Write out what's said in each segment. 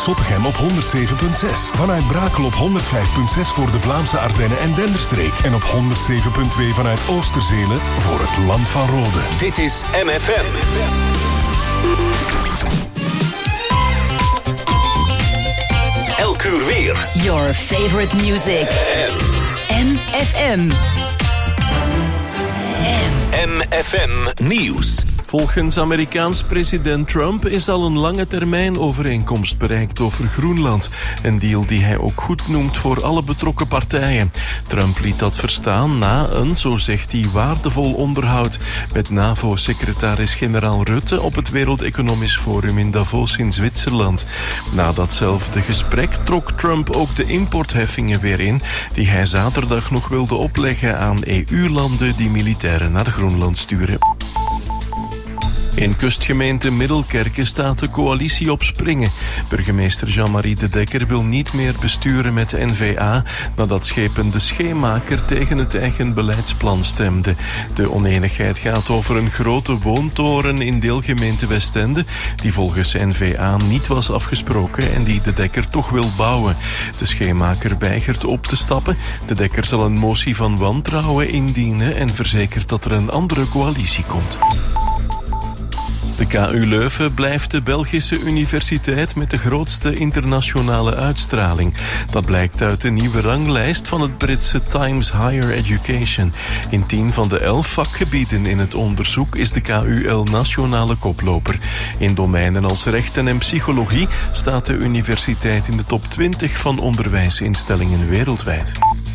Zottegem op 107.6. Vanuit Brakel op 105.6 voor de Vlaamse Ardennen en Denderstreek. En op 107.2 vanuit Oosterzelen voor het Land van Rode. Dit is MFM. Elk uur weer. Your favorite music. MFM. MFM Nieuws. Volgens Amerikaans president Trump is al een lange termijn overeenkomst bereikt over Groenland. Een deal die hij ook goed noemt voor alle betrokken partijen. Trump liet dat verstaan na een, zo zegt hij, waardevol onderhoud met NAVO-secretaris-generaal Rutte op het Wereld Economisch Forum in Davos in Zwitserland. Na datzelfde gesprek trok Trump ook de importheffingen weer in, die hij zaterdag nog wilde opleggen aan EU-landen die militairen naar Groenland sturen. In kustgemeente Middelkerke staat de coalitie op springen. Burgemeester Jean-Marie De Dekker wil niet meer besturen met de N-VA nadat schepen De Scheemaker tegen het eigen beleidsplan stemde. De onenigheid gaat over een grote woontoren in deelgemeente Westende die volgens N-VA niet was afgesproken en die De Dekker toch wil bouwen. De Scheemaker weigert op te stappen. De Dekker zal een motie van wantrouwen indienen en verzekert dat er een andere coalitie komt. De KU Leuven blijft de Belgische universiteit met de grootste internationale uitstraling. Dat blijkt uit de nieuwe ranglijst van het Britse Times Higher Education. In 10 van de 11 vakgebieden in het onderzoek is de KUL nationale koploper. In domeinen als rechten en psychologie staat de universiteit in de top 20 van onderwijsinstellingen wereldwijd.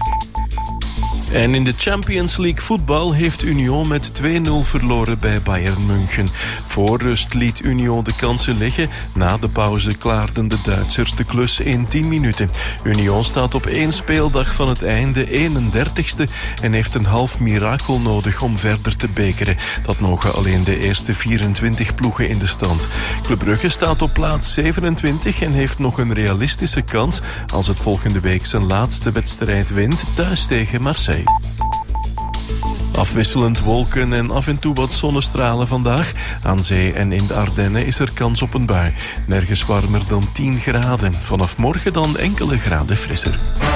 En in de Champions League voetbal heeft Union met 2-0 verloren bij Bayern München. Voor rust liet Union de kansen liggen. Na de pauze klaarden de Duitsers de klus in 10 minuten. Union staat op 1 speeldag van het einde 31ste en heeft een half mirakel nodig om verder te bekeren. Dat mogen alleen de eerste 24 ploegen in de stand. Club Brugge staat op plaats 27 en heeft nog een realistische kans als het volgende week zijn laatste wedstrijd wint thuis tegen Marseille. Afwisselend wolken en af en toe wat zonnestralen vandaag. Aan zee en in de Ardennen is er kans op een bui. Nergens warmer dan 10 graden. Vanaf morgen dan enkele graden frisser.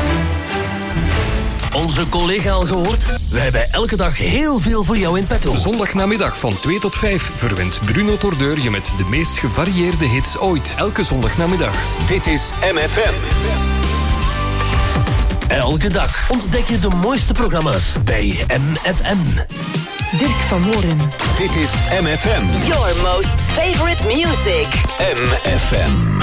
Onze collega al gehoord? Wij hebben elke dag heel veel voor jou in petto. Zondagnamiddag van 2 tot 5 verwint Bruno Tordeur je met de meest gevarieerde hits ooit. Elke zondagnamiddag. Dit is MFM. Elke dag ontdek je de mooiste programma's bij MFM. Dirk van Horen. Dit is MFM. Your most favorite music. MFM.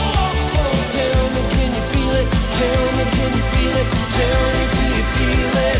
Tell me, can you feel it? Tell me, do you feel it?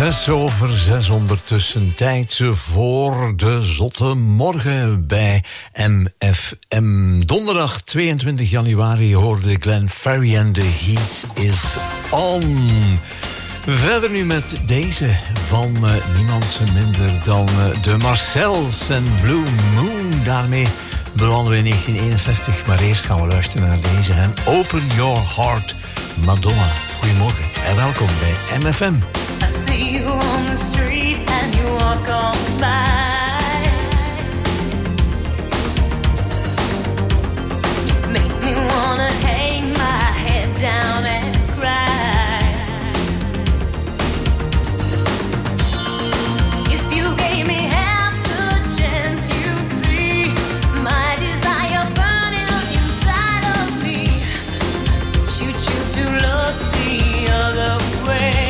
6:06 ondertussen. Tijd voor de zotte morgen bij MFM. Donderdag 22 januari hoorde Glenn Ferry en The Heat is On. Verder nu met deze van niemand minder dan de Marcels en Blue Moon. Daarmee belanden we in 1961. Maar eerst gaan we luisteren naar deze. En Open Your Heart, Madonna. Goedemorgen en welkom bij MFM. I see you on the street and you walk on by. You make me wanna hang my head down and cry. If you gave me half the chance, you'd see my desire burning up inside of me. But you choose to look the other way.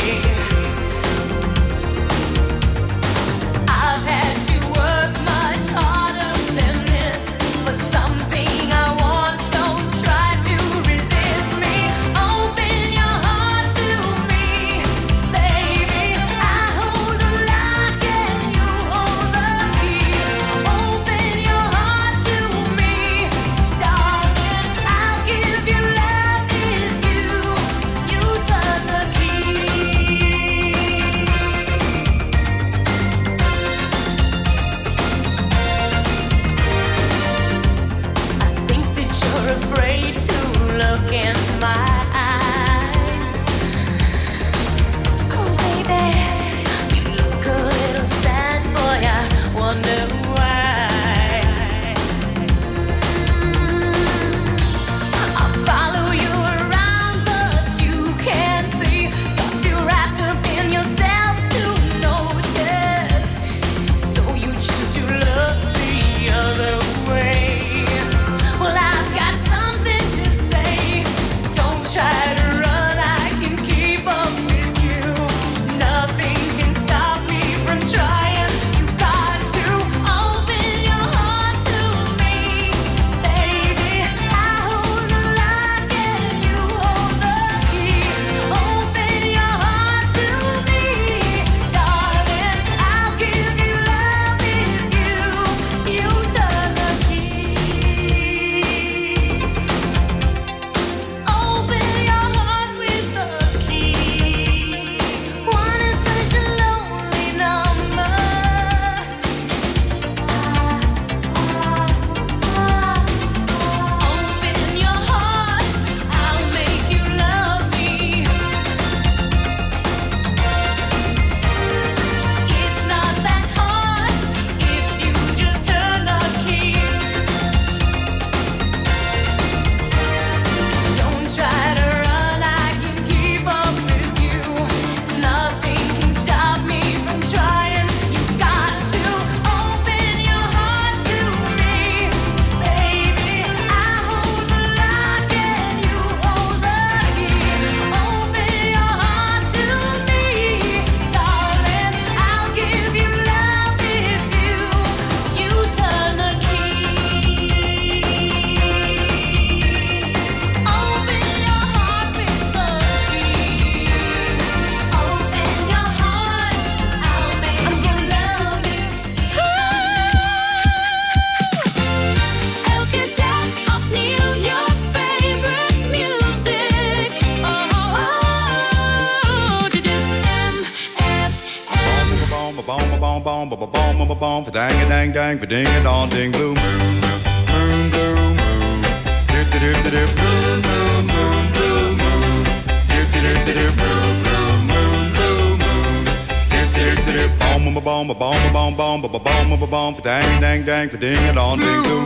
Dang dang dang, for ding a dong ding blue moon, moon blue moon, dip dip dip moon moon moon blue moon, dip dip dip moon moon moon blue moon, dip dip dip bomb bomb bomb bomb bomb bomb bomb bomb bomb, for dang dang dang, for ding a dong ding blue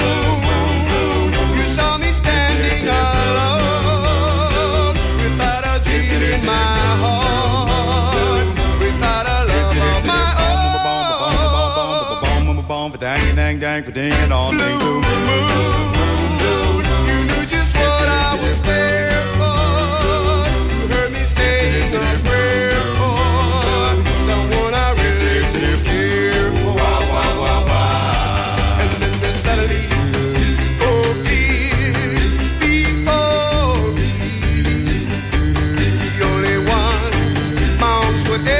moon. You saw me standing alone, without a dream in my heart, without a love of my own. Dang dang dang, for ding it on ding doo. You knew just what I was there for. You heard me saying a prayer for someone I really did care for. And then the suddenly, oh please, before me, the only one mounts whatever.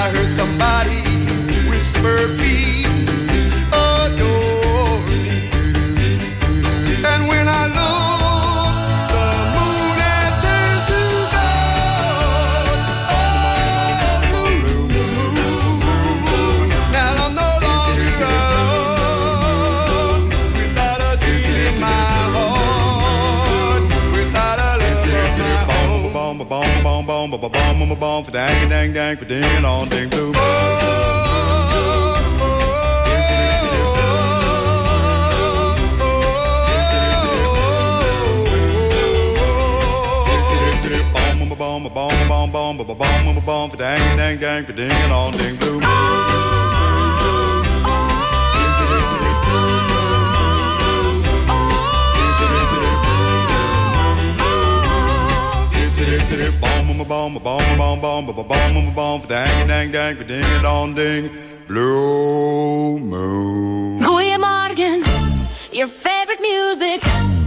I heard somebody whisper, please adore me. And when I look, the moon answers to God. Oh, blue moon. Now I'm no longer alone, without a dream in my heart, without a love of my own. Bomb, bomb, bomb, bomb, bomb, bomb, bomb, bomb, for dang, dang, dang, for ding, on ding, blue moon. Bomb, bomb, bomb, bomb, bomb, bomb, bomb, for dang, dang, dang, for ding, on ding, blue moon. Bomb, bomb, bomb, bomb, bomb, bomb, bomb, for dang, dang, dang, for ding, on ding, blue moon. Goeiemorgen, your favorite music.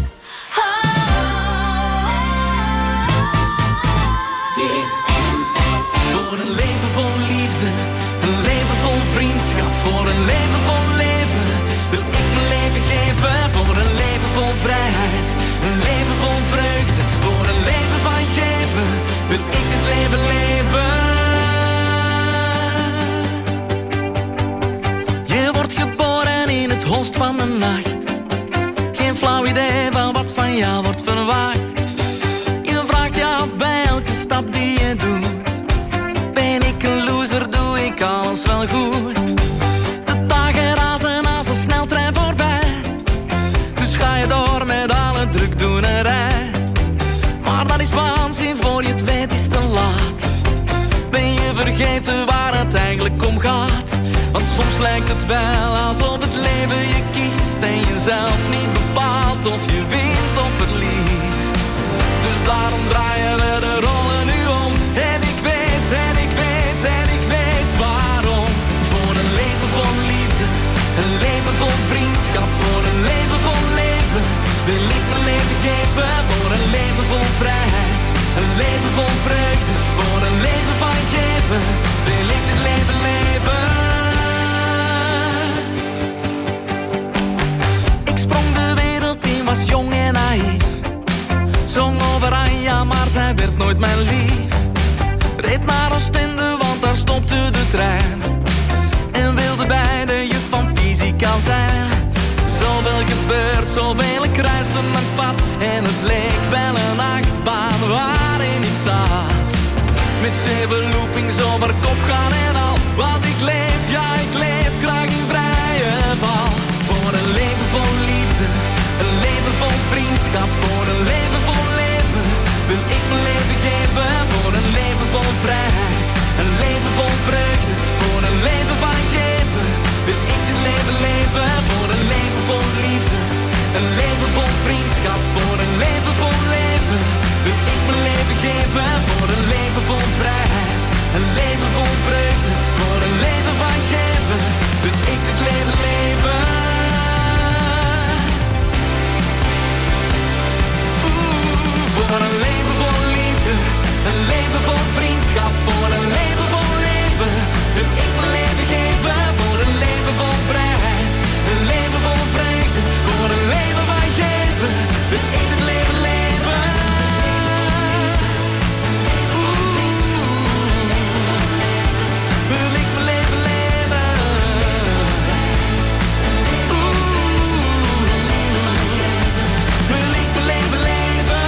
Voor een leven vol liefde, een leven vol vriendschap. Voor een leven vol leven wil ik mijn leven geven. Voor een leven vol vrijheid, een leven vol vreugde. Voor een leven van geven wil ik dit leven leven. Je wordt geboren in het holst van de nacht. Geen flauw idee van wat van jou wordt verwacht. Je vraagt je af bij elke stap die je doet. Ben ik een loser, doe ik alles wel goed. De dagen razen als een sneltrein voorbij. Dus ga je door met alle drukdoenerij. Maar dat is waanzin, voor je het weet is te laat. Ben je vergeten waar het eigenlijk om gaat. Want soms lijkt het wel alsof het leven je kiest. En je zelf niet bepaalt of je wint of verliest. Dus daarom draaien we de rollen nu om. En ik weet, en ik weet, en ik weet waarom. Voor een leven vol liefde, een leven vol vriendschap. Voor een leven vol leven wil ik mijn leven geven. Voor een leven vol vrijheid, een leven vol vreugde. Voor een leven van geven wil ik dit leven leven. Ik sprong de wereld in, was jong en naïef. Zong over Anja, maar zij werd nooit mijn lief. Reed naar Oostende, want daar stopte de trein. En wilde bij de juf van fysica zijn. Zoveel gebeurt, zoveel, ik kruiste mijn pad. En het leek wel een achtbaan waarin ik zat. Met 7 loopings over kop gaan en al. Want ik leef, ja ik leef graag in vrije val. Voor een leven vol liefde, een leven vol vriendschap. Voor een leven vol leven wil ik mijn leven geven. Voor een leven vol vrijheid, een leven vol vreugde. Voor een leven van geven wil ik dit leven leven. Voor een leven vol liefde, een leven vol vriendschap. Voor een leven vol leven wil ik mijn leven geven. Voor een leven vol vrijheid, een leven vol vreugde. Voor een leven van geven wil ik dit leven leven. Voor een leven vol liefde, een leven vol vriendschap. Voor een leven vol leven wil ik mijn leven geven. Voor een leven vol vrijheid, een leven vol vreugde. Voor een leven van geven wil ik het leven leven. Wil ik mijn leven leven. Wil ik mijn leven leven.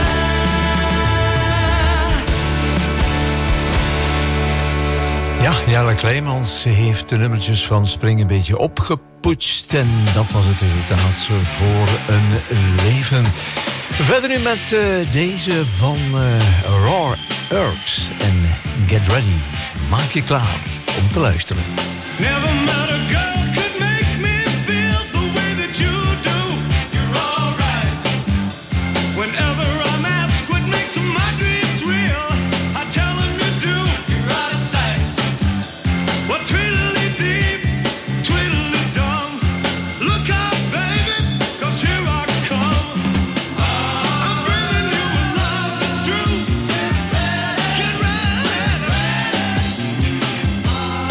Ja, Jelle Kleimans heeft de nummertjes van Spring een beetje opgepoetst. En dat was het resultaat voor een leven. Verder nu met deze van Raw Earth en Get Ready. Maak je klaar om te luisteren. Never met a girl could make me feel the way that you do. You're alright. Whenever I'm asked what makes my dreams real, I tell them you do. You're out of sight. What twiddly deep, twiddly dumb. Look out, baby, 'cause here I come. I'm bringing you a love that's true. Get ready.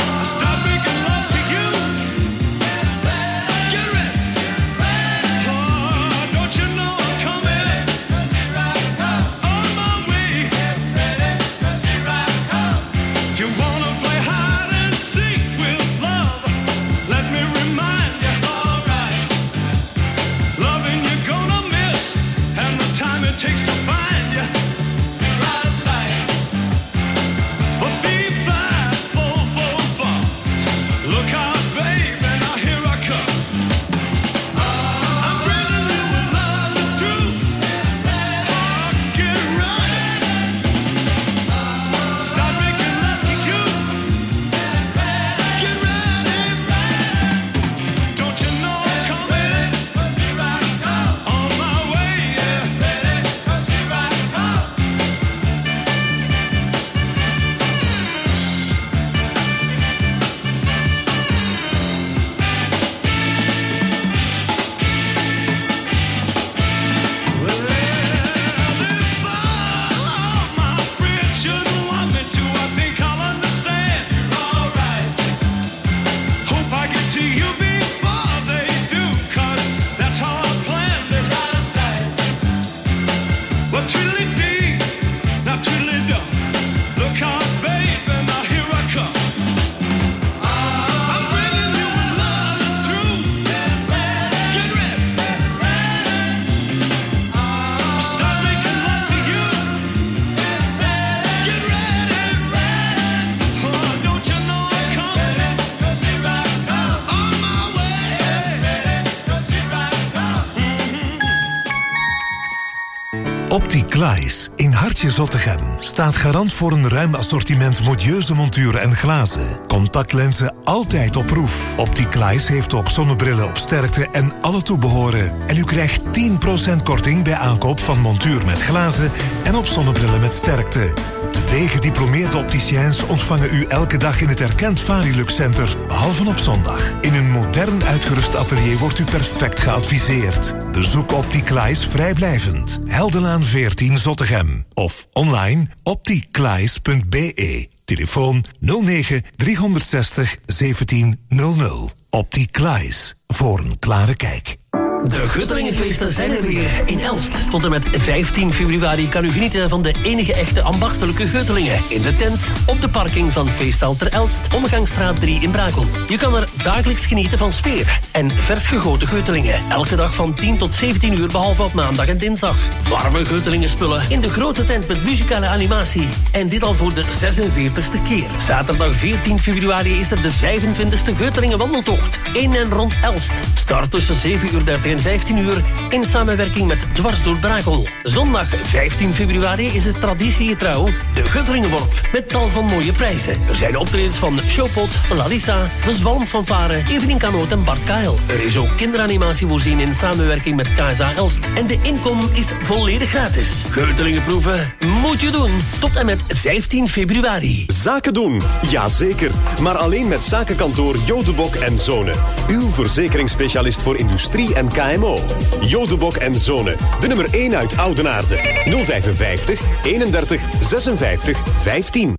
Opticlaes in Hartje Zottegem staat garant voor een ruim assortiment modieuze monturen en glazen. Contactlenzen altijd op proef. Opticlaes heeft ook zonnebrillen op sterkte en alle toebehoren. En u krijgt 10% korting bij aankoop van montuur met glazen en op zonnebrillen met sterkte. 2 gediplomeerde opticiens ontvangen u elke dag in het erkend Varilux Center, behalve op zondag. In een modern uitgerust atelier wordt u perfect geadviseerd. Bezoek Opticlaes vrijblijvend. Heldenlaan 14 Zottegem. Of online opticlaes.be. Telefoon 09 360 1700. Opticlaes. Voor een klare kijk. De Guttelingenfeesten zijn er weer in Elst. Tot en met 15 februari kan u genieten van de enige echte ambachtelijke Guttelingen. In de tent, op de parking van Feesthal ter Elst, Omgangsstraat 3 in Brakel. Je kan er dagelijks genieten van sfeer en vers gegoten Guttelingen. Elke dag van 10 tot 17 uur, behalve op maandag en dinsdag. Warme Guttelingenspullen in de grote tent met muzikale animatie. En dit al voor de 46e keer. Zaterdag 14 februari is er de 25e Guttelingen wandeltocht. In en rond Elst. Start tussen 7:30 en 15 uur in samenwerking met Dwars door Brakel. Zondag 15 februari is het traditiegetrouw de Guttelingenworp met tal van mooie prijzen. Er zijn optredens van Showpot, Larissa, de Zwalmfanfare, Evelien Kanoot en Bart Kael. Er is ook kinderanimatie voorzien in samenwerking met KSA Elst. En de inkom is volledig gratis. Guttelingenproeven moet je doen tot en met 15 februari. Zaken doen, jazeker. Maar alleen met zakenkantoor Jodebok en Zonen. Uw verzekeringsspecialist voor industrie en KMO. Jodebok en Zonen. De nummer 1 uit Oudenaarde. 055 31 56 15.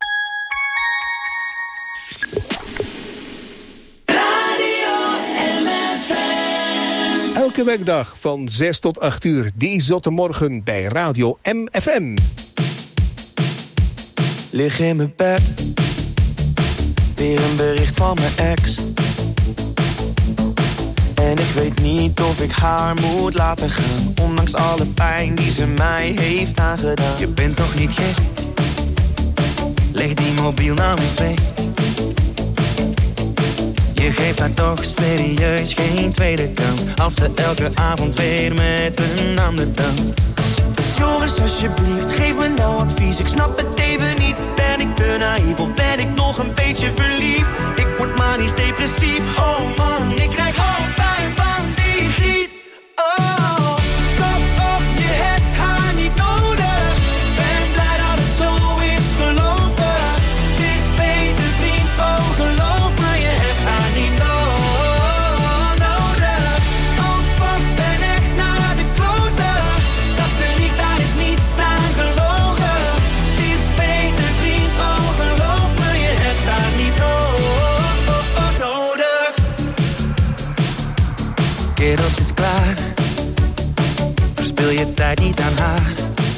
Elke werkdag van 6 tot 8 uur. Die zotte morgen bij Radio MFM. Lig in mijn bed. Weer een bericht van mijn ex. En ik weet niet of ik haar moet laten gaan. Ondanks alle pijn die ze mij heeft aangedaan. Je bent toch niet gek? Leg die mobiel nou eens weg. Je geeft haar toch serieus geen tweede kans. Als ze elke avond weer met een ander danst. Joris, alsjeblieft, geef me nou advies. Ik snap het even niet. Ben ik te naïef of ben ik nog een beetje verliefd? Ik word manisch depressief. Oh man, ik krijg hoofdpijn van die griet. Oh, kop op, je hebt haar niet nodig. Ben blij dat het zo is gelopen. Het is beter vriend, oh geloof me, je hebt haar niet nodig. Oh fuck, ben echt naar de kloten. Dat ze liegt, daar is niets aan gelogen. Het is beter vriend, oh geloof me, je hebt haar niet nodig. Kerels is klaar. Verspil je tijd niet aan haar.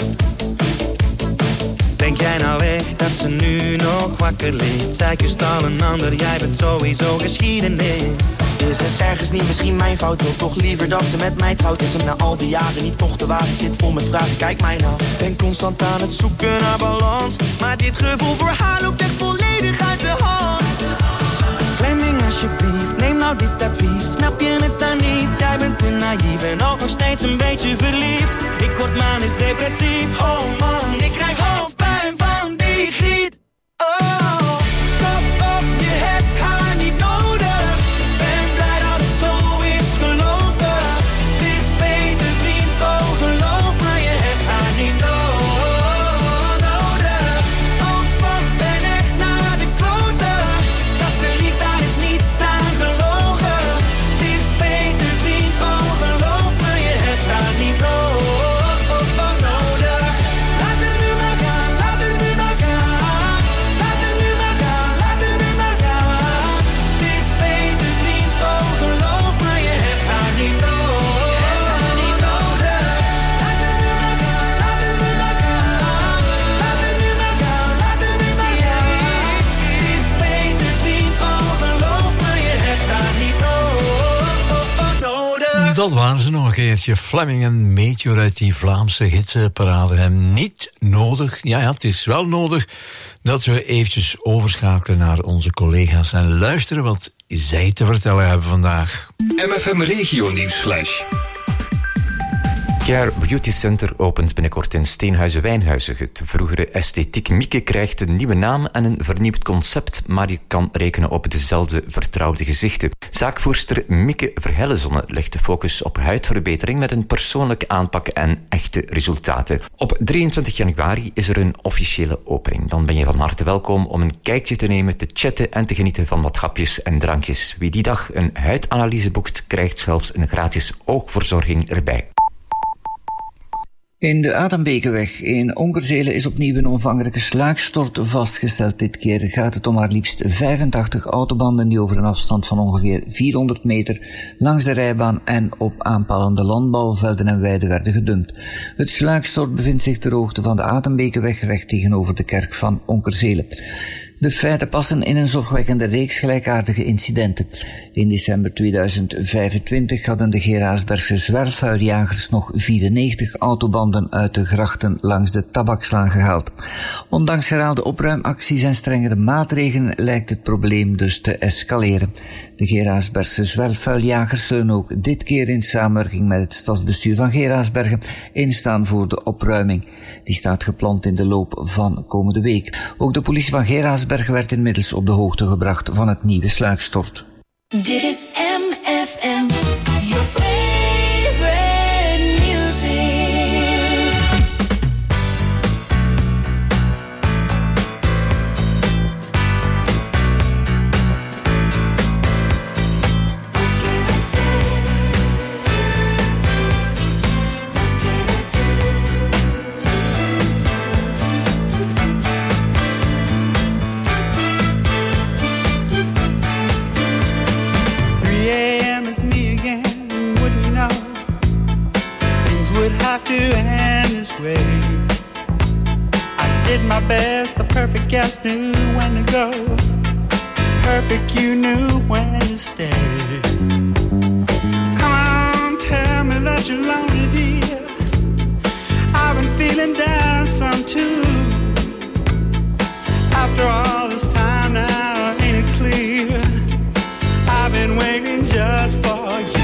Denk jij nou echt dat ze nu nog wakker ligt? Zij kust al een ander, jij bent sowieso geschiedenis. Is het ergens niet misschien mijn fout? Wil toch liever dat ze met mij trouwt? Is hem na al die jaren niet toch te wagen? Zit vol met vragen, kijk mij nou. Ben constant aan het zoeken naar balans. Maar dit gevoel voor haar loopt echt volledig uit de hand. Fleming, alsjeblieft, neem nou dit advies. Snap je het dan niet? Jij bent te naïef en ook nog steeds een beetje verliefd. Ik word manisch depressief. Oh man, ik krijg hoofdpijn van die griet. Oh, kop op, je hebt haar niet nodig. Ben blij dat het zo is gelopen. Het is beter vriend, oh geloof me, je hebt haar niet nodig. Oh fuck, ben echt naar de kloten. Dat ze liegt, daar is niets aan gelogen. Het is beter vriend, oh geloof me, je hebt haar niet nodig. Laat het nu maar gaan, laat het nu maar gaan. Laat het nu maar gaan, laat het nu maar gaan. Het is beter vriend, oh geloof me, je hebt haar niet nodig. Laat het nu maar gaan, laat het nu maar gaan. Laat het nu maar gaan, laat het nu maar gaan. Het is beter vriend, oh geloof me, je hebt haar niet nodig. Dat waren ze nog een keertje. Fleming en Meteor uit die Vlaamse hitsenparade. En niet nodig, ja, het is wel nodig dat we eventjes overschakelen naar onze collega's en luisteren wat zij te vertellen hebben vandaag. MFM Regio Nieuwsflash. Care Beauty Center opent binnenkort in Steenhuizen-Wijnhuizen. Het vroegere Esthetiek Mieke krijgt een nieuwe naam en een vernieuwd concept, maar je kan rekenen op dezelfde vertrouwde gezichten. Zaakvoerster Mieke Verhellenzonne legt de focus op huidverbetering met een persoonlijke aanpak en echte resultaten. Op 23 januari is er een officiële opening. Dan ben je van harte welkom om een kijkje te nemen, te chatten en te genieten van wat hapjes en drankjes. Wie die dag een huidanalyse boekt, krijgt zelfs een gratis oogverzorging erbij. In de Adambekenweg in Onkerzelen is opnieuw een omvangrijke sluikstort vastgesteld. Dit keer gaat het om maar liefst 85 autobanden die over een afstand van ongeveer 400 meter langs de rijbaan en op aanpalende landbouwvelden en weiden werden gedumpt. Het sluikstort bevindt zich ter hoogte van de Adambekenweg recht tegenover de kerk van Onkerzelen. De feiten passen in een zorgwekkende reeks gelijkaardige incidenten. In december 2025 hadden de Geraardsbergse zwerfvuiljagers nog 94 autobanden uit de grachten langs de tabakslaan gehaald. Ondanks herhaalde opruimacties en strengere maatregelen lijkt het probleem dus te escaleren. De Geraardsbergse zwerfvuiljagers zullen ook dit keer in samenwerking met het stadsbestuur van Geraardsbergen instaan voor de opruiming. Die staat gepland in de loop van komende week. Ook de politie van Geraardsbergen werd inmiddels op de hoogte gebracht van het nieuwe sluikstort. Dit is MFM, your favorite music. What can I say? Have to end this way. I did my best, the perfect guest knew when to go. Perfect, you knew when to stay. Come on, tell me that you're lonely, dear. I've been feeling down some too. After all this time now, ain't it clear? I've been waiting just for you.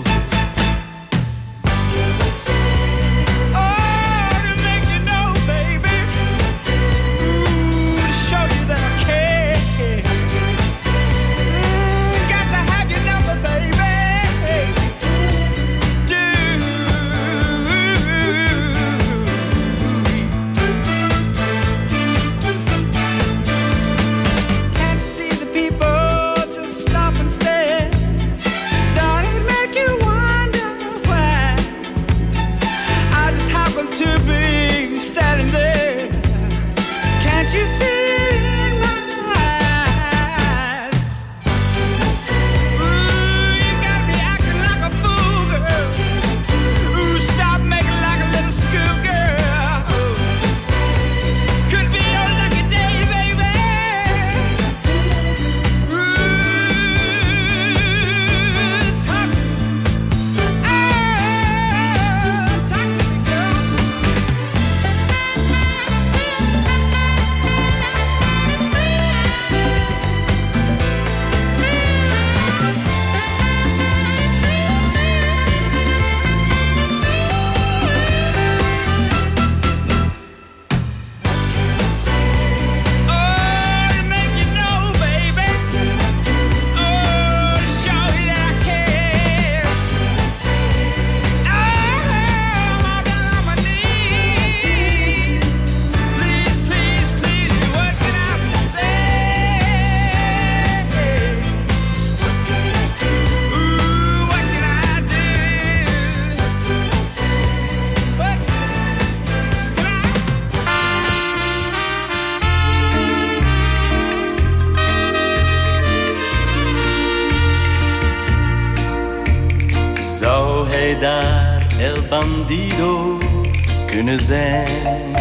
Daar El Bandido kunnen zijn.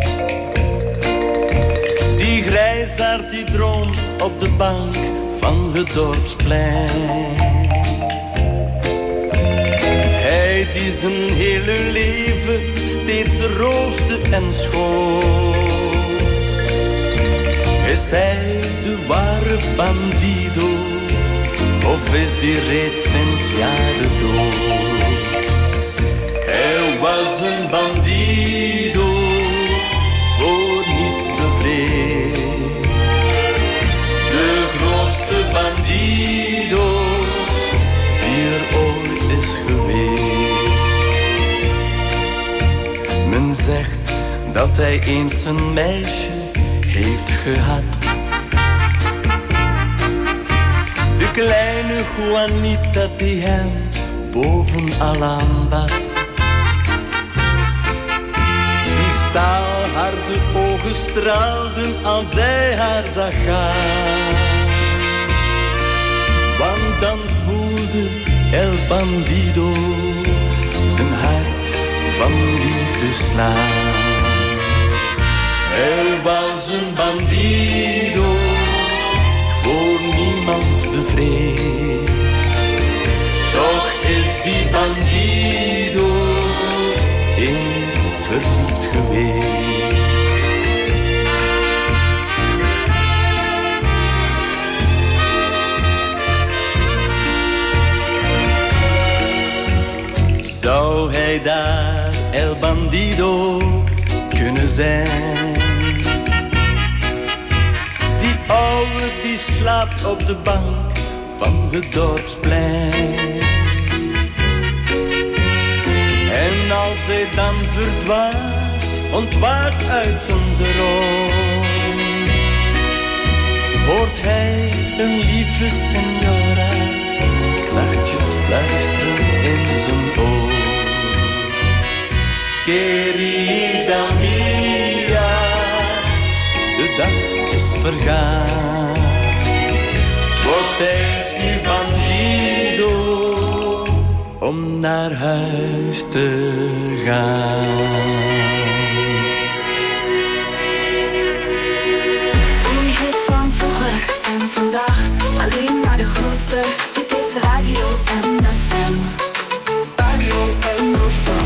Die grijsaard die droomt op de bank van het dorpsplein. Hij die zijn hele leven steeds roofde en schoot. Is hij de ware bandido of is die reeds sinds jaren dood? Hij was dat hij eens een meisje heeft gehad. De kleine Juanita die hem bovenal aanbad. Zijn staalharde ogen straalden als hij haar zag gaan. Want dan voelde El Bandido zijn hart van liefde slaan. Hij was een bandido, voor niemand bevreesd. Toch is die bandido eens verliefd geweest. Zou hij daar El Bandido kunnen zijn? Die oude die slaapt op de bank van het dorpsplein. En als hij dan verdwaast ontwaakt uit zijn droom, hoort hij een lieve senora zachtjes fluisteren in zijn oor. Querida mia, de dag is vergaan. Het wordt tijd, u bandido, om naar huis te gaan. Een hit van vroeger en vandaag, alleen maar de grootste. Dit is Radio MFM. Radio MFM.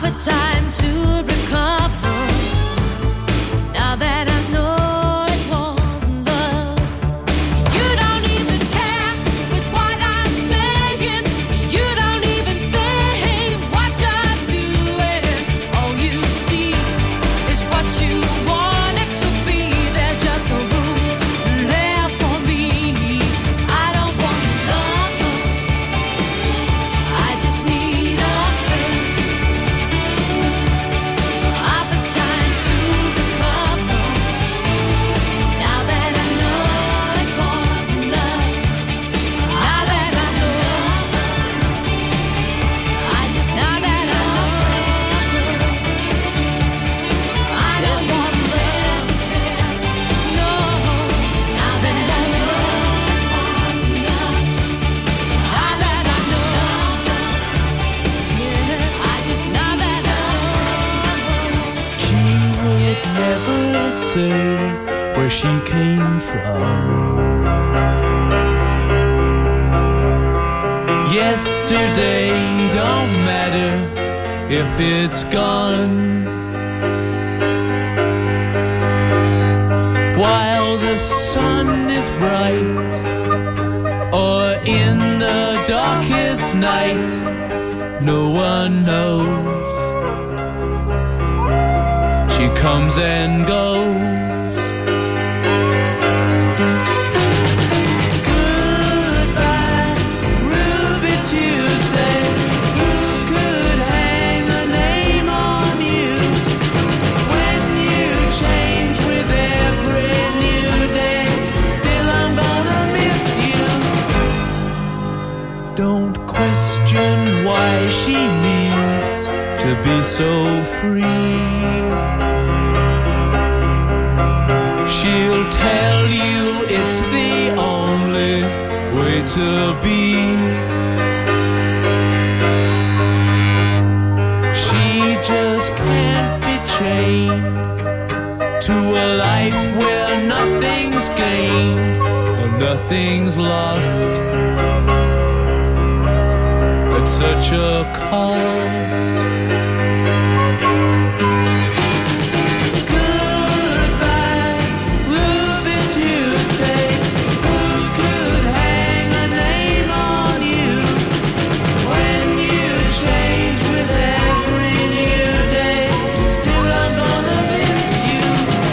I've had time to recover. Now that I know it wasn't love. You don't even care with what I'm saying. You don't even think what you're doing. All you see is what you want it to be. There's just no room left for me. I don't want love. I just need a friend. I've had time to recover. Now that I know it wasn't love. Now that I know, I just now that I know, I don't want love. No, now that I know it wasn't love. Now that I know, yeah, I just now that I know. She would never say where she came from. Yesterday don't matter if it's gone. While the sun is bright, or in the darkest night, no one knows. She comes and goes. Goodbye, Ruby Tuesday. Who could hang a name on you when you change with every new day? Still, I'm gonna miss you. Don't question why she needs to be so free. She'll tell you it's the only way to be. She just can't be chained to a life where nothing's gained or nothing's lost at such a cost. Goodbye, Ruby Tuesday. Who could hang a name on you when you change with every new day? Still, I'm gonna miss you.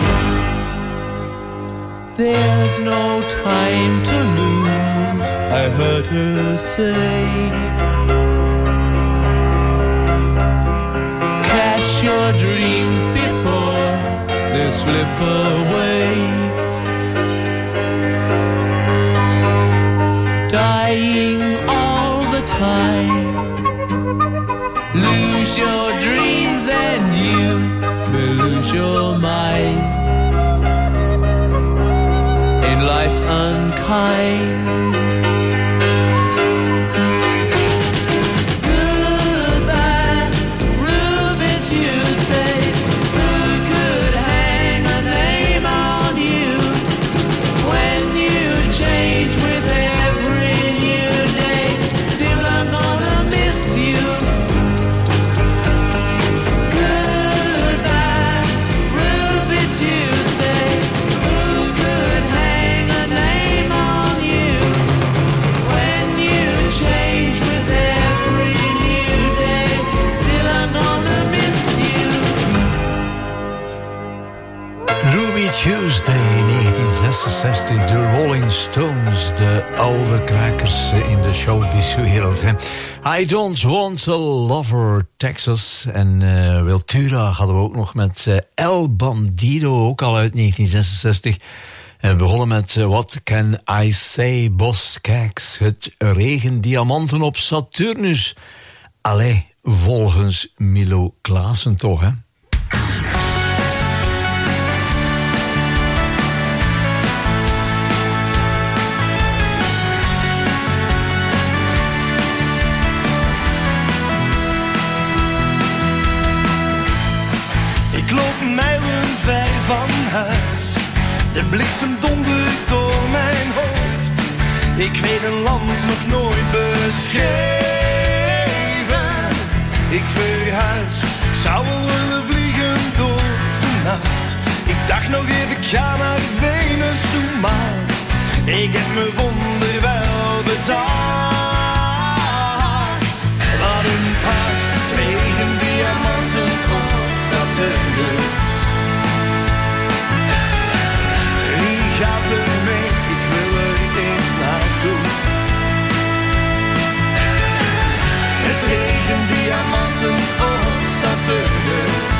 There's no time to lose, I heard her say. Cash your dreams before they slip away. Dying all the time. Lose your dreams and you may lose your mind. In life unkind. Goodbye, Ruby Tuesday. Who could hang a name on you when you change with every new day? Still, I'm gonna miss you. Goodbye, Ruby Tuesday. Who could hang a name on you when you change with every new day? Still, I'm gonna miss you. Ruby Tuesday, 1966, de Rolling Stones, de oude krakers in de showbizwereld. Hè. I Don't Want a Lover, Texas. En Wiltura hadden we ook nog met El Bandido, ook al uit 1966. En we begonnen met What Can I Say, Boss Cax. Het regent diamanten op Saturnus. Allee, volgens Milo Klaassen toch, hè? Ik loop mijlen ver van huis. De bliksem dondert door mijn hoofd. Ik weet een land nog nooit beschreven. ik verhuis. Ik zou wel willen vliegen door de nacht. Ik dacht nog even, ik ga naar Venus toe, maar ik heb me wonderwel bedacht. Wat een paard, regen, diamanten op Saturnus. Wie gaat er mee? Ik wil er eens naartoe. Het regent diamanten op Saturnus.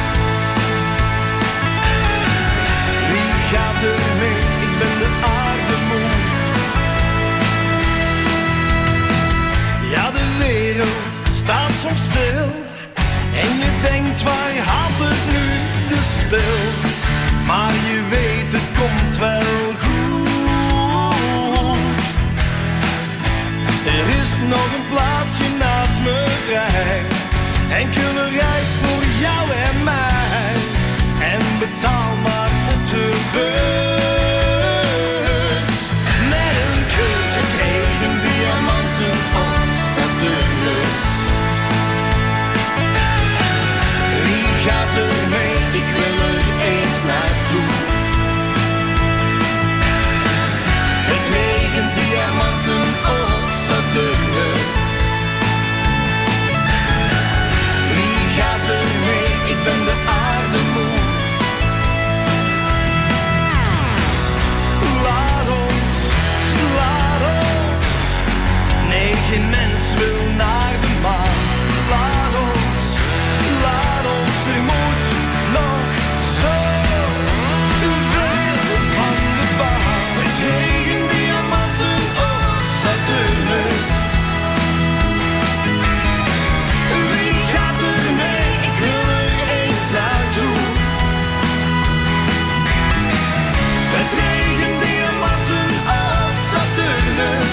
Wie gaat er mee? Ik ben de aarde moe. Ja, de wereld staat soms stil. En je denkt, waar had het nu de spil? Maar je weet, het komt wel goed. Er is nog een plaatsje naast me vrij. Enkele reis voor jou en mij. En betaal maar op de bus. Met een kus. Het regent diamanten op Saturnus. Wie gaat er mee? Ik wil er eens naartoe. Het regent diamanten op Saturnus. Wie gaat er mee? Ik ben de aarde moe. Laat ons. Nee, geen mens wil naar de maan. Laat ons, er moet nog zo veel van de baan. Het regent diamanten op Saturnus. Wie gaat er mee? Ik wil er eens naartoe. Het regent diamanten op Saturnus.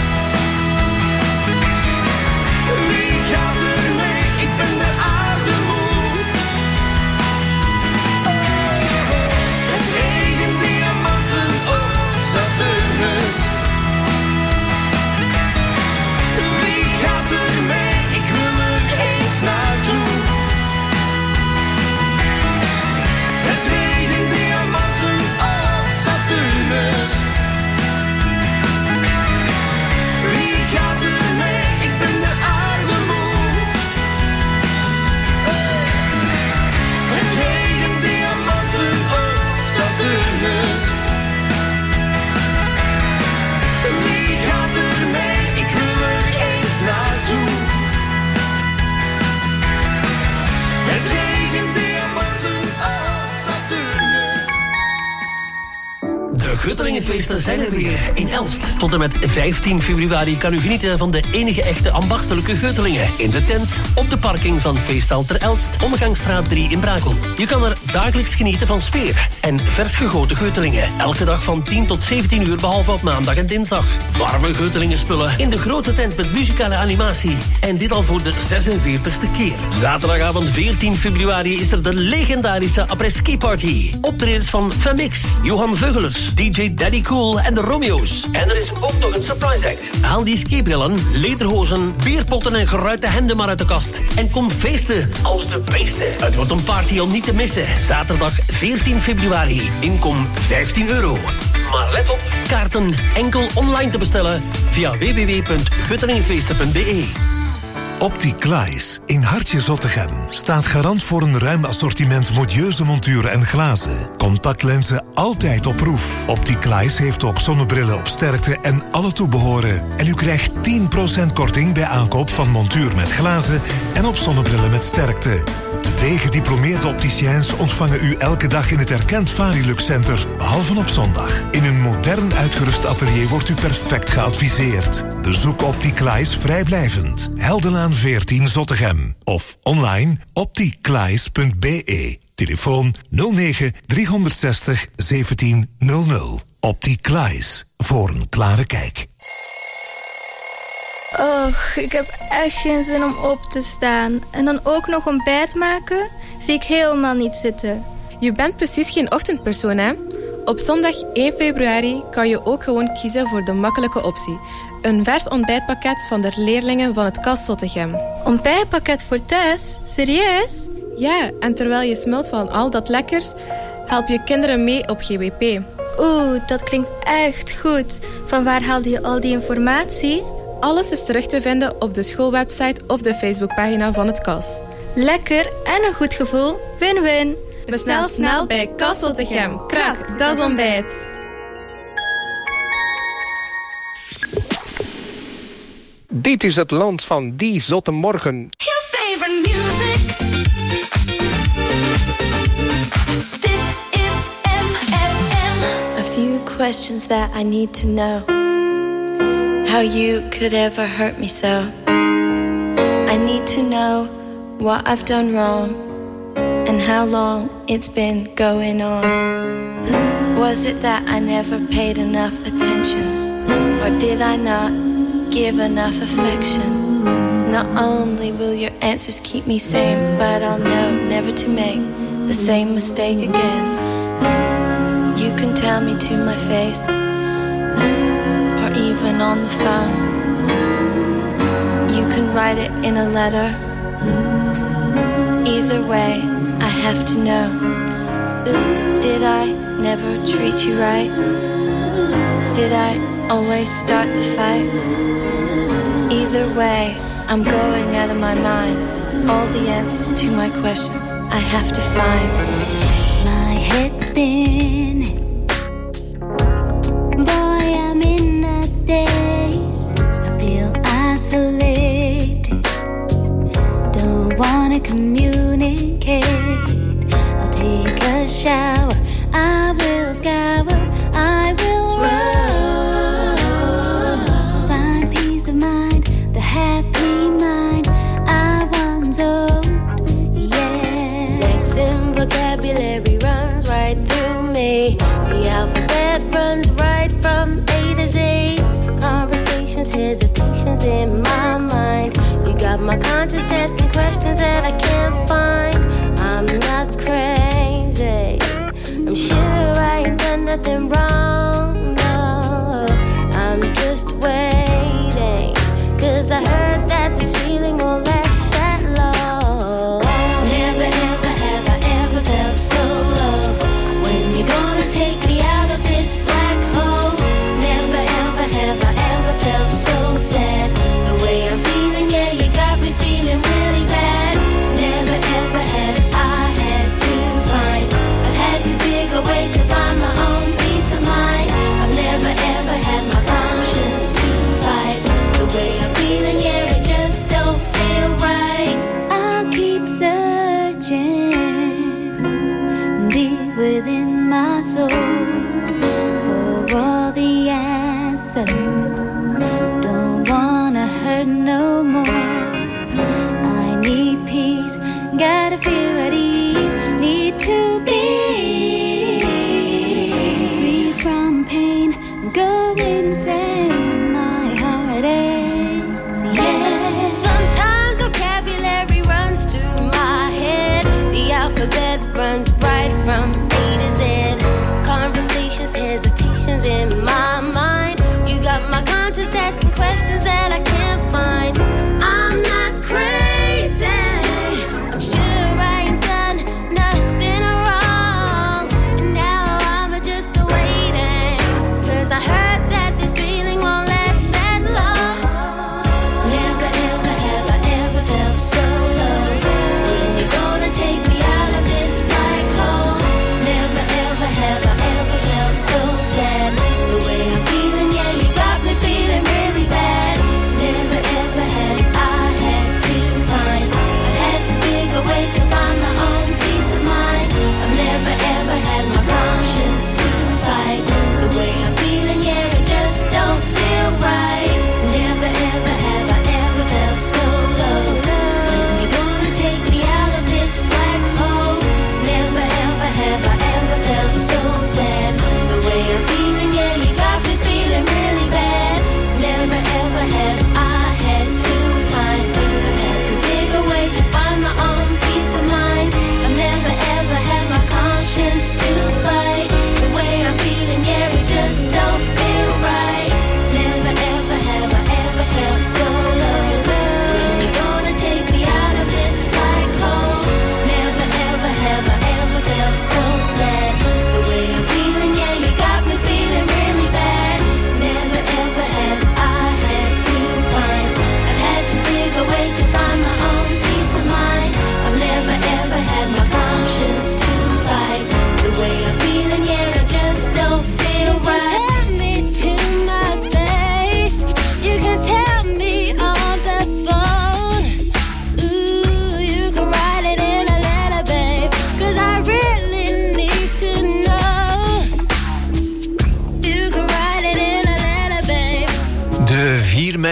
Wie gaat er mee? Ik ben de aarde moe. Het regent diamanten op Saturnus. Wie gaat er mee? Ik wil er eens naartoe. Het regent diamanten op Saturnus. Wie gaat er mee? Ik ben de aarde moe. Het regent diamanten op Saturnus. Wie gaat er mee? Ik wil er eens naartoe. Het regent diamanten op Saturnus. De Guttelingenfeesten zijn er weer in Elst. Tot en met 15 februari kan u genieten van de enige echte ambachtelijke Guttelingen. In de tent, op de parking van Feestzaal ter Elst, Omgangsstraat 3 in Brakel. Je kan er dagelijks genieten van sfeer en vers gegoten Guttelingen. Elke dag van 10 tot 17 uur, behalve op maandag en dinsdag. Warme Guttelingen spullen in de grote tent met muzikale animatie. En dit al voor de 46e keer. Zaterdagavond 14 februari is er de legendarische après-ski party. Optredens van Femix, Johan Veugelers, DJ Daddy Cool en de Romeo's. En er is ook nog een surprise act. Haal die skibrillen, lederhozen, bierpotten en geruite hemden maar uit de kast. En kom feesten als de beesten. Het wordt een party om niet te missen. Zaterdag 14 februari. Inkom €15. Maar let op, kaarten enkel online te bestellen via www.guttelingenfeesten.be. Opti-Klaes in Hartje Zottegem staat garant voor een ruim assortiment modieuze monturen en glazen. Contactlenzen altijd op proef. Opti-Klaes heeft ook zonnebrillen op sterkte en alle toebehoren. En u krijgt 10% korting bij aankoop van montuur met glazen en op zonnebrillen met sterkte. 2 gediplomeerde opticiens ontvangen u elke dag in het erkend Varilux Center, behalve op zondag. In een modern uitgerust atelier wordt u perfect geadviseerd. Bezoek Opti-Klaes vrijblijvend. Heldenlaan 14 Zottegem. Of online optiklaes.be. Telefoon 09 360 1700. Opti-Klaes. Voor een klare kijk. Och, ik heb echt geen zin om op te staan. En dan ook nog ontbijt maken? Zie ik helemaal niet zitten. Je bent precies geen ochtendpersoon, hè? Op zondag 1 februari kan je ook gewoon kiezen voor de makkelijke optie. Een vers ontbijtpakket van de leerlingen van het KAS Zottegem. Ontbijtpakket voor thuis? Serieus? Ja, en terwijl je smelt van al dat lekkers, help je kinderen mee op GWP. Oeh, dat klinkt echt goed. Van waar haalde je al die informatie? Alles is terug te vinden op de schoolwebsite of de Facebookpagina van het KAS. Lekker en een goed gevoel. Win-win. Bestel snel bij KAS Zottegem. Krak, dat is ontbijt. Dit is het land van die zotte morgen. Your favorite music. Dit is MFM. A few questions that I need to know. How you could ever hurt me so. I need to know what I've done wrong and how long it's been going on. Was it that I never paid enough attention, or did I not give enough affection? Not only will your answers keep me sane, but I'll know never to make the same mistake again. You can tell me to my face, or even on the phone. You can write it in a letter. Either way, I have to know. Did I never treat you right? Did I always start the fight? Either way, I'm going out of my mind. All the answers to my questions I have to find. My head's spinning. Boy, I'm in a daze. I feel isolated. Don't wanna communicate. I'll take a shower. I will scour. I will run. Find peace of mind. The happy mind I once owned. Yeah. Flexing vocabulary runs right through me. The alphabet runs right from A to Z. Conversations, hesitations in my mind. You got my conscience asking questions that I can't find. I'm not crazy. I'm sure I ain't done nothing wrong. No, I'm just waiting. 'Cause I heard that this feeling won't last that long. Never ever have I ever felt so low. When you gonna take me out of this black hole? Never ever have I ever felt so sad. The way I'm feeling, yeah, you got me feeling really bad. Never ever had I had to find. I've had to dig away to find my own peace of mind. I've never ever had my conscience to fight. The way I'm feeling, yeah, it just don't feel right. I'll keep searching deep within my soul for all the answers. Don't wanna hurt no more. I need peace, gotta feel at ease. Need to be free from pain. Go insane, my heart aches. Yeah. Sometimes vocabulary runs through my head. The alphabet runs right from A to Z. Conversations, hesitations in my mind. You got my conscience asking questions that I can't find. I'm not crazy. I'm sure I ain't done nothing wrong.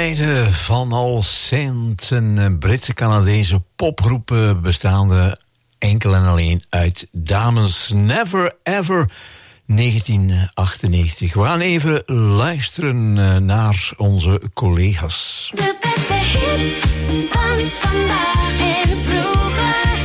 tijden van All Saints, een Britse-Canadese popgroep bestaande enkel en alleen uit dames. Never Ever 1998. We gaan even luisteren naar onze collega's. De beste hits van vandaag en vroeger.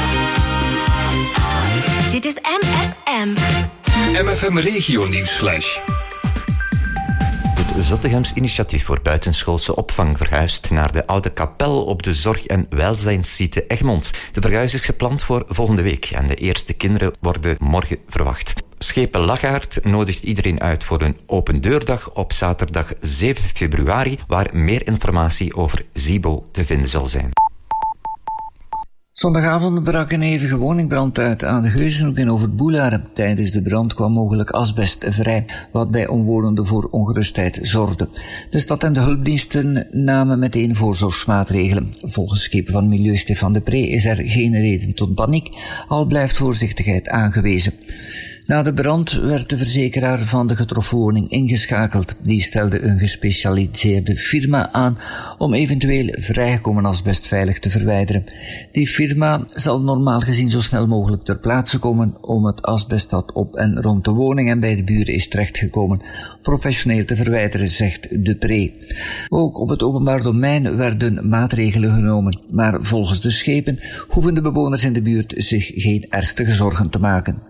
Dit is MFM. MFM Regio Nieuwsflash. Het Zottechems initiatief voor buitenschoolse opvang verhuist naar de oude kapel op de zorg- en welzijnssite Egmond. De verhuis is gepland voor volgende week en de eerste kinderen worden morgen verwacht. Schepen Lachaert nodigt iedereen uit voor een open deurdag op zaterdag 7 februari, waar meer informatie over ZIBO te vinden zal zijn. Zondagavond brak een hevige woningbrand uit aan de Geuzenhoek in Overboelaren. Tijdens de brand kwam mogelijk asbest vrij, wat bij omwonenden voor ongerustheid zorgde. De stad en de hulpdiensten namen meteen voorzorgsmaatregelen. Volgens schepen van Milieu Stefan de Pre is er geen reden tot paniek, al blijft voorzichtigheid aangewezen. Na de brand werd de verzekeraar van de getroffen woning ingeschakeld. Die stelde een gespecialiseerde firma aan om eventueel vrijgekomen asbest veilig te verwijderen. Die firma zal normaal gezien zo snel mogelijk ter plaatse komen om het asbest dat op en rond de woning en bij de buren is terechtgekomen professioneel te verwijderen, zegt de Pre. Ook op het openbaar domein werden maatregelen genomen, maar volgens de schepen hoeven de bewoners in de buurt zich geen ernstige zorgen te maken.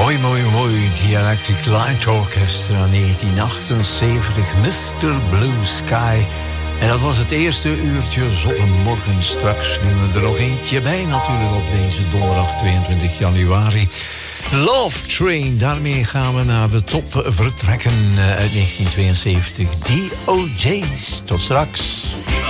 Mooi, mooi, mooi. The Electric Light Orchestra 1978, Mr. Blue Sky. En dat was het eerste uurtje zotte morgen. Straks doen we er nog eentje bij natuurlijk op deze donderdag 22 januari. Love Train, daarmee gaan we naar de top vertrekken uit 1972. DOJ's. Tot straks.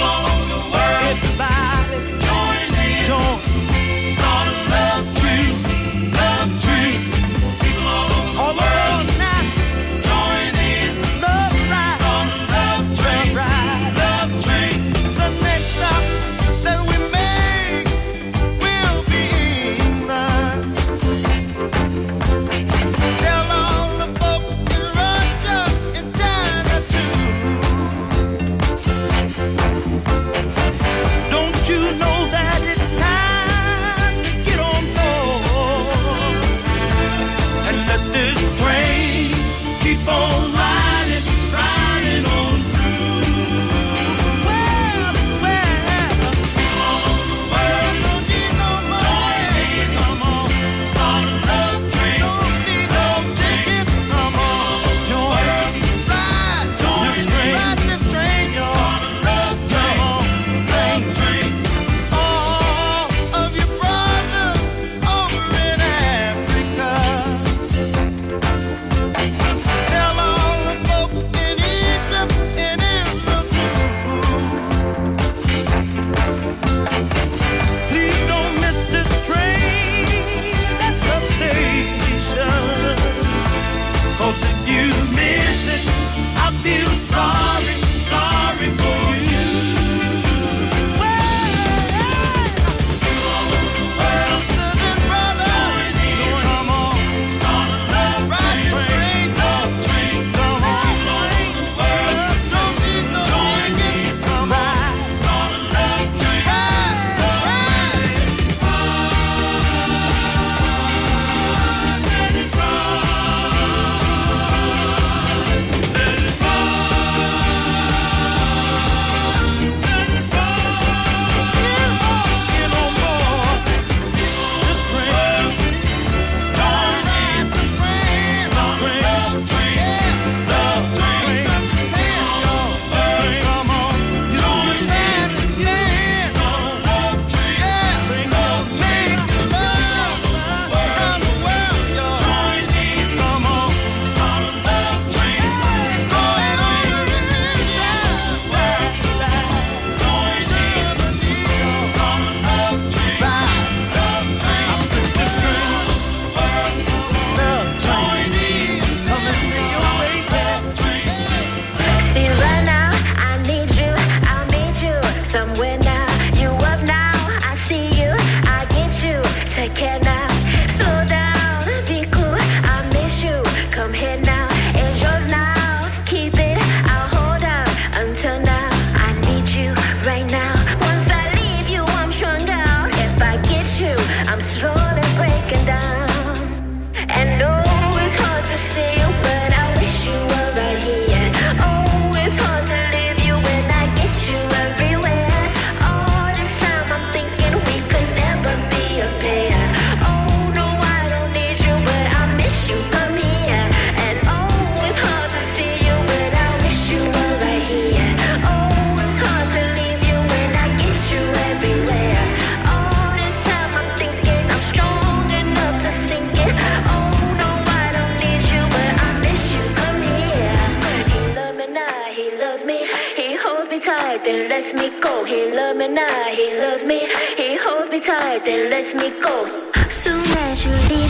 then lets me go. He loves me now, he loves me. He holds me tight, then lets me go. Soon as you leave.